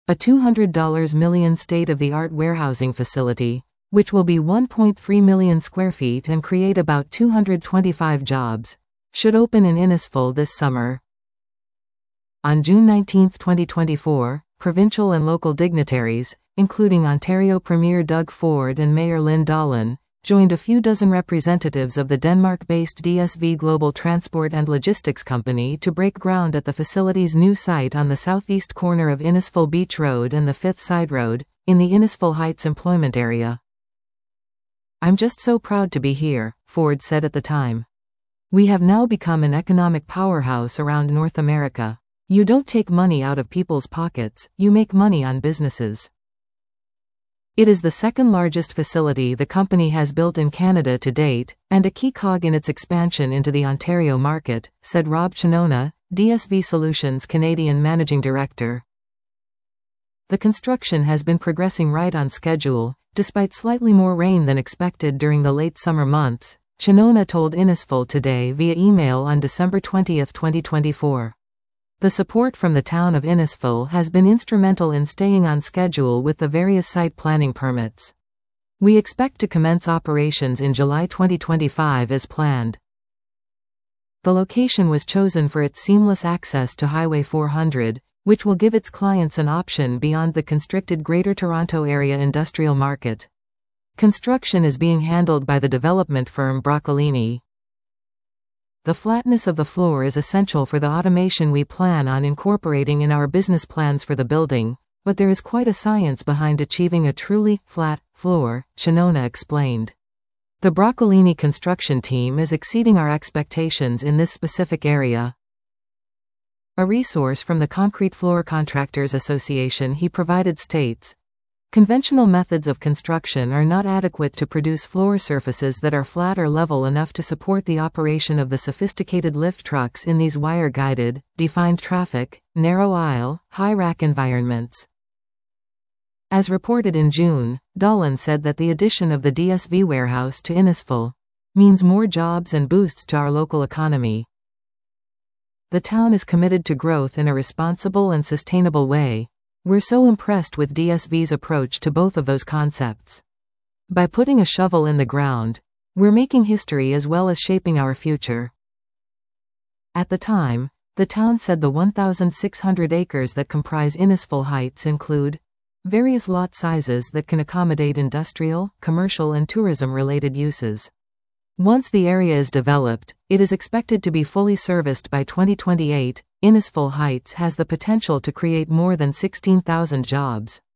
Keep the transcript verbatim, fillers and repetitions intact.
a two hundred million dollars state-of-the-art warehousing facility, which will be one point three million square feet and create about two hundred twenty-five jobs, should open in Innisfil this summer. On June nineteenth twenty twenty-four, provincial and local dignitaries, including Ontario Premier Doug Ford and Mayor Lynn Dolan, joined a few dozen representatives of the Denmark-based D S V Global Transport and Logistics Company to break ground at the facility's new site on the southeast corner of Innisfil Beach Road and the Fifth Side Road, in the Innisfil Heights employment area. "I'm just so proud to be here," Ford said at the time. "We have now become an economic powerhouse around North America. You don't take money out of people's pockets, you make money on businesses." It is the second largest facility the company has built in Canada to date, and a key cog in its expansion into the Ontario market, said Rob Chinona, D S V Solutions Canadian Managing Director. The construction has been progressing right on schedule, despite slightly more rain than expected during the late summer months, Chinona told Innisfil Today via email on December twentieth twenty twenty-four. The support from the town of Innisfil has been instrumental in staying on schedule with the various site planning permits. We expect to commence operations in July twenty twenty-five as planned. The location was chosen for its seamless access to Highway four hundred, which will give its clients an option beyond the constricted Greater Toronto Area industrial market. Construction is being handled by the development firm Broccolini. "The flatness of the floor is essential for the automation we plan on incorporating in our business plans for the building, but there is quite a science behind achieving a truly flat floor," Chinona explained. "The Broccolini construction team is exceeding our expectations in this specific area." A resource from the Concrete Floor Contractors Association he provided states, "Conventional methods of construction are not adequate to produce floor surfaces that are flat or level enough to support the operation of the sophisticated lift trucks in these wire-guided, defined traffic, narrow aisle, high-rack environments." As reported in June, Dolan said that the addition of the D S V warehouse to Innisfil means more jobs and boosts to our local economy. "The town is committed to growth in a responsible and sustainable way. We're so impressed with D S V's approach to both of those concepts. By putting a shovel in the ground, we're making history as well as shaping our future." At the time, the town said the one thousand six hundred acres that comprise Innisfil Heights include various lot sizes that can accommodate industrial, commercial and tourism-related uses. Once the area is developed, it is expected to be fully serviced by twenty twenty-eight. Innisfil Heights has the potential to create more than sixteen thousand jobs.